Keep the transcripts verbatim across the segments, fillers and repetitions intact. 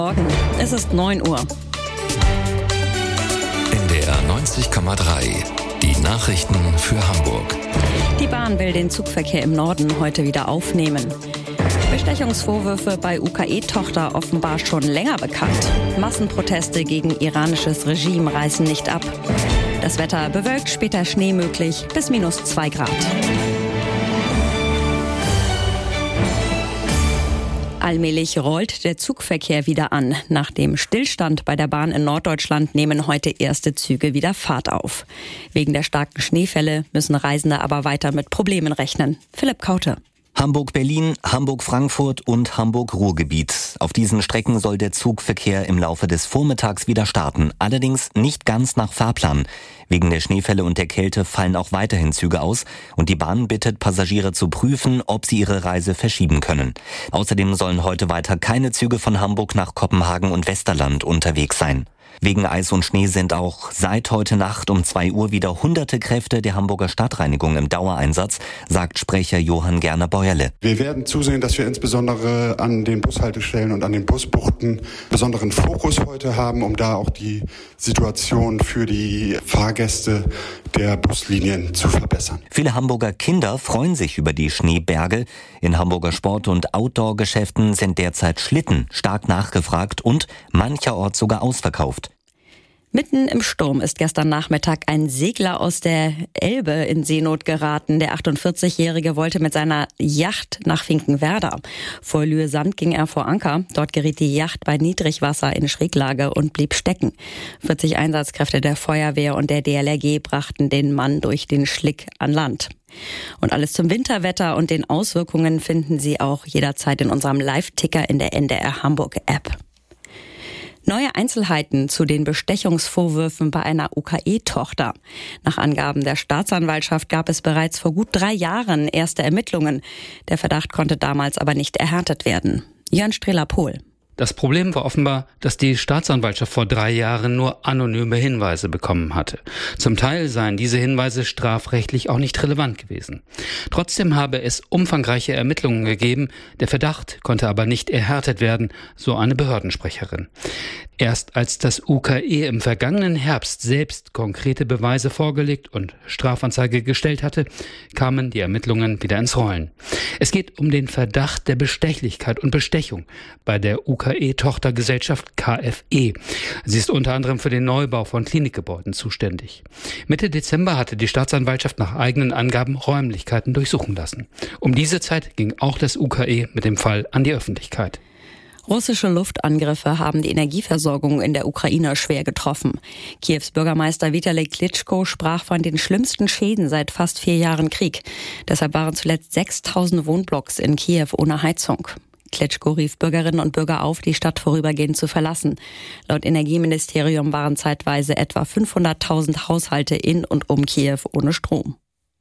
Morgen, es ist neun Uhr. N D R neunzig Komma drei, die Nachrichten für Hamburg. Die Bahn will den Zugverkehr im Norden heute wieder aufnehmen. Bestechungsvorwürfe bei U K E-Tochter offenbar schon länger bekannt. Massenproteste gegen iranisches Regime reißen nicht ab. Das Wetter bewölkt, später Schnee möglich bis minus zwei Grad. Allmählich rollt der Zugverkehr wieder an. Nach dem Stillstand bei der Bahn in Norddeutschland nehmen heute erste Züge wieder Fahrt auf. Wegen der starken Schneefälle müssen Reisende aber weiter mit Problemen rechnen. Philipp Kaute. Hamburg-Berlin, Hamburg-Frankfurt und Hamburg-Ruhrgebiet. Auf diesen Strecken soll der Zugverkehr im Laufe des Vormittags wieder starten. Allerdings nicht ganz nach Fahrplan. Wegen der Schneefälle und der Kälte fallen auch weiterhin Züge aus. Und die Bahn bittet Passagiere zu prüfen, ob sie ihre Reise verschieben können. Außerdem sollen heute weiter keine Züge von Hamburg nach Kopenhagen und Westerland unterwegs sein. Wegen Eis und Schnee sind auch seit heute Nacht um zwei Uhr wieder hunderte Kräfte der Hamburger Stadtreinigung im Dauereinsatz, sagt Sprecher Johann Gerner-Beuerle. Wir werden zusehen, dass wir insbesondere an den Bushaltestellen und an den Busbuchten besonderen Fokus heute haben, um da auch die Situation für die Fahrgäste der Buslinien zu verbessern. Viele Hamburger Kinder freuen sich über die Schneeberge. In Hamburger Sport- und Outdoor-Geschäften sind derzeit Schlitten stark nachgefragt und mancherorts sogar ausverkauft. Mitten im Sturm ist gestern Nachmittag ein Segler aus der Elbe in Seenot geraten. Der achtundvierzigjährige wollte mit seiner Yacht nach Finkenwerder. Vor Lühe-Sand ging er vor Anker. Dort geriet die Yacht bei Niedrigwasser in Schräglage und blieb stecken. vierzig Einsatzkräfte der Feuerwehr und der D L R G brachten den Mann durch den Schlick an Land. Und alles zum Winterwetter und den Auswirkungen finden Sie auch jederzeit in unserem Live-Ticker in der N D R Hamburg-App. Neue Einzelheiten zu den Bestechungsvorwürfen bei einer U K E-Tochter. Nach Angaben der Staatsanwaltschaft gab es bereits vor gut drei Jahren erste Ermittlungen. Der Verdacht konnte damals aber nicht erhärtet werden. Jörn Strehler-Pohl. Das Problem war offenbar, dass die Staatsanwaltschaft vor drei Jahren nur anonyme Hinweise bekommen hatte. Zum Teil seien diese Hinweise strafrechtlich auch nicht relevant gewesen. Trotzdem habe es umfangreiche Ermittlungen gegeben. Der Verdacht konnte aber nicht erhärtet werden, so eine Behördensprecherin. Erst als das U K E im vergangenen Herbst selbst konkrete Beweise vorgelegt und Strafanzeige gestellt hatte, kamen die Ermittlungen wieder ins Rollen. Es geht um den Verdacht der Bestechlichkeit und Bestechung bei der U K E-Tochtergesellschaft K F E. Sie ist unter anderem für den Neubau von Klinikgebäuden zuständig. Mitte Dezember hatte die Staatsanwaltschaft nach eigenen Angaben Räumlichkeiten durchsuchen lassen. Um diese Zeit ging auch das U K E mit dem Fall an die Öffentlichkeit. Russische Luftangriffe haben die Energieversorgung in der Ukraine schwer getroffen. Kiews Bürgermeister Vitali Klitschko sprach von den schlimmsten Schäden seit fast vier Jahren Krieg. Deshalb waren zuletzt sechstausend Wohnblocks in Kiew ohne Heizung. Klitschko rief Bürgerinnen und Bürger auf, die Stadt vorübergehend zu verlassen. Laut Energieministerium waren zeitweise etwa fünfhunderttausend Haushalte in und um Kiew ohne Strom.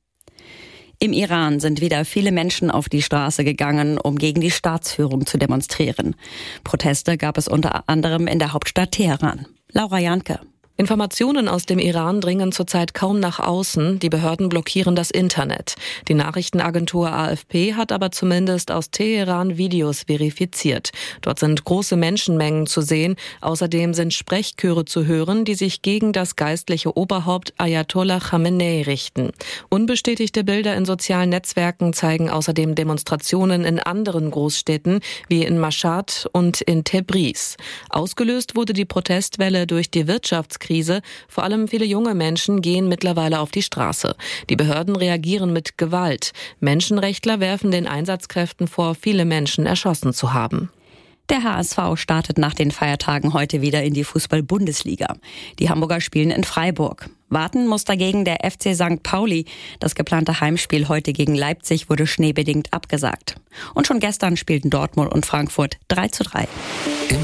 Im Iran sind wieder viele Menschen auf die Straße gegangen, um gegen die Staatsführung zu demonstrieren. Proteste gab es unter anderem in der Hauptstadt Teheran. Laura Janke. Informationen aus dem Iran dringen zurzeit kaum nach außen. Die Behörden blockieren das Internet. Die Nachrichtenagentur A F P hat aber zumindest aus Teheran Videos verifiziert. Dort sind große Menschenmengen zu sehen. Außerdem sind Sprechchöre zu hören, die sich gegen das geistliche Oberhaupt Ayatollah Khamenei richten. Unbestätigte Bilder in sozialen Netzwerken zeigen außerdem Demonstrationen in anderen Großstädten wie in Mashhad und in Tebriz. Ausgelöst wurde die Protestwelle durch die Wirtschaftskrise. Vor allem viele junge Menschen gehen mittlerweile auf die Straße. Die Behörden reagieren mit Gewalt. Menschenrechtler werfen den Einsatzkräften vor, viele Menschen erschossen zu haben. Der H S V startet nach den Feiertagen heute wieder in die Fußball-Bundesliga. Die Hamburger spielen in Freiburg. Warten muss dagegen der F C Sankt Pauli. Das geplante Heimspiel heute gegen Leipzig wurde schneebedingt abgesagt. Und schon gestern spielten Dortmund und Frankfurt drei zu drei.